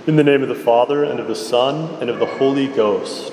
In the name of the Father, and of the Son, and of the Holy Ghost.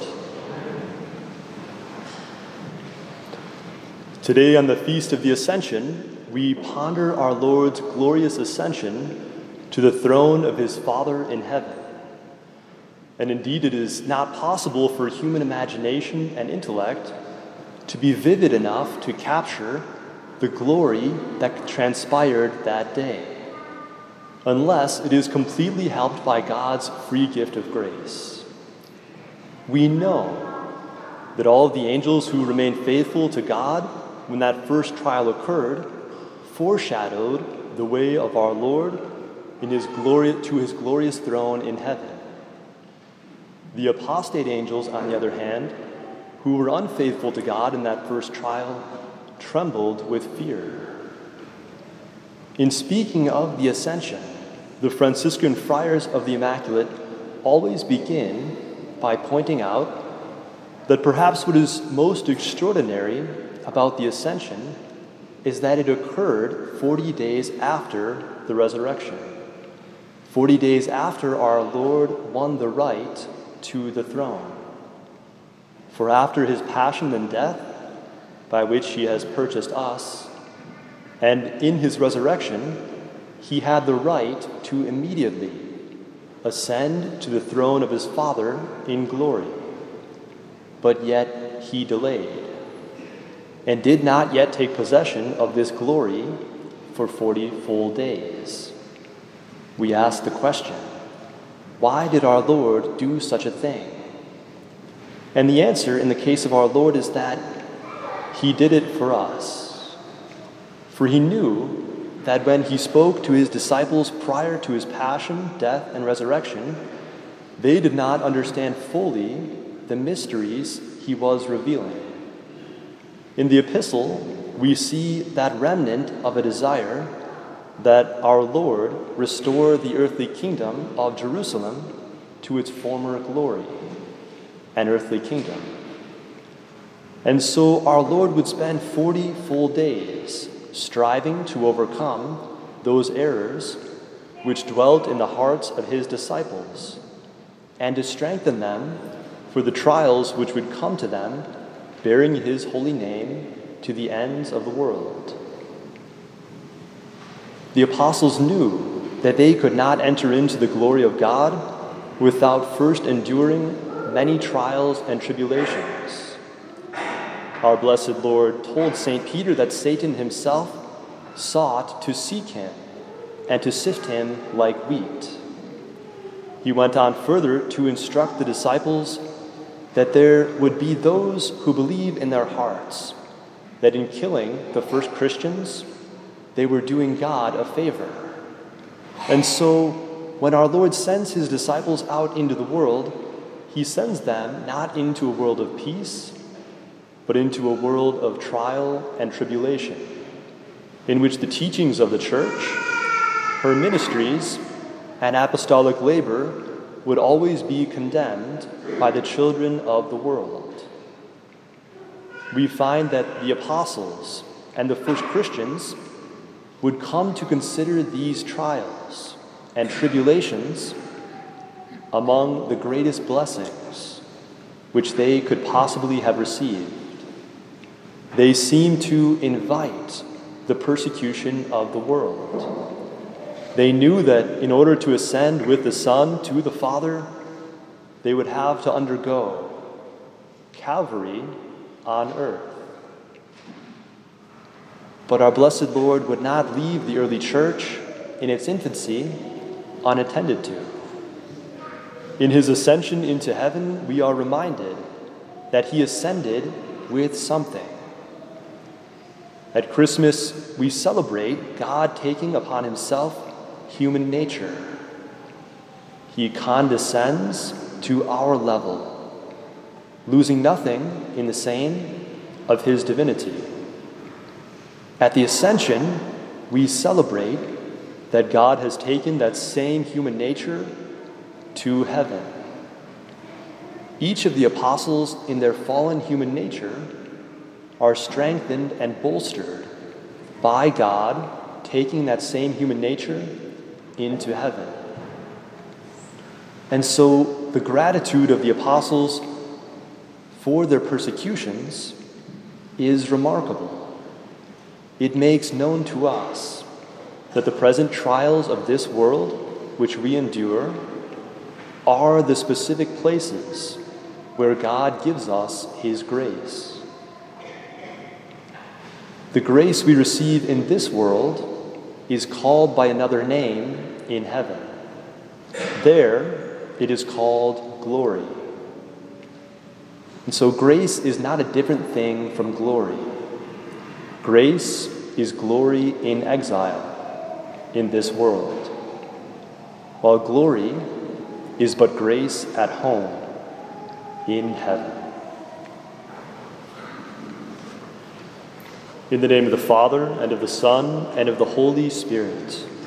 Today, on the Feast of the Ascension, we ponder our Lord's glorious ascension to the throne of his Father in heaven. And indeed, it is not possible for human imagination and intellect to be vivid enough to capture the glory that transpired that day, unless it is completely helped by God's free gift of grace. We know that all of the angels who remained faithful to God when that first trial occurred foreshadowed the way of our Lord in his glory to his glorious throne in heaven. The apostate angels, on the other hand, who were unfaithful to God in that first trial, trembled with fear. In speaking of the Ascension, the Franciscan Friars of the Immaculate always begin by pointing out that perhaps what is most extraordinary about the Ascension is that it occurred 40 days after the resurrection, 40 days after our Lord won the right to the throne. For after his passion and death, by which he has purchased us, and in his resurrection, he had the right to immediately ascend to the throne of his Father in glory. But yet he delayed, and did not yet take possession of this glory for 40 full days. We ask the question, why did our Lord do such a thing? And the answer in the case of our Lord is that he did it for us. For he knew that when he spoke to his disciples prior to his passion, death, and resurrection, they did not understand fully the mysteries he was revealing. In the epistle, we see that remnant of a desire that our Lord restore the earthly kingdom of Jerusalem to its former glory and earthly kingdom. And so our Lord would spend 40 full days striving to overcome those errors which dwelt in the hearts of his disciples and to strengthen them for the trials which would come to them bearing his holy name to the ends of the world. The apostles knew that they could not enter into the glory of God without first enduring many trials and tribulations. Our blessed Lord told St. Peter that Satan himself sought to seek him and to sift him like wheat. He went on further to instruct the disciples that there would be those who believe in their hearts that in killing the first Christians, they were doing God a favor. And so, when our Lord sends his disciples out into the world, he sends them not into a world of peace, but into a world of trial and tribulation, in which the teachings of the Church, her ministries, and apostolic labor would always be condemned by the children of the world. We find that the apostles and the first Christians would come to consider these trials and tribulations among the greatest blessings which they could possibly have received. They seem to invite the persecution of the world. They knew that in order to ascend with the Son to the Father, they would have to undergo Calvary on earth. But our blessed Lord would not leave the early church in its infancy unattended to. In his ascension into heaven, we are reminded that he ascended with something. At Christmas, we celebrate God taking upon himself human nature. He condescends to our level, losing nothing in the same of his divinity. At the Ascension, we celebrate that God has taken that same human nature to heaven. Each of the apostles in their fallen human nature are strengthened and bolstered by God taking that same human nature into heaven. And so the gratitude of the apostles for their persecutions is remarkable. It makes known to us that the present trials of this world, which we endure, are the specific places where God gives us His grace. The grace we receive in this world is called by another name in heaven. There, it is called glory. And so grace is not a different thing from glory. Grace is glory in exile in this world, while glory is but grace at home in heaven. In the name of the Father, and of the Son, and of the Holy Spirit.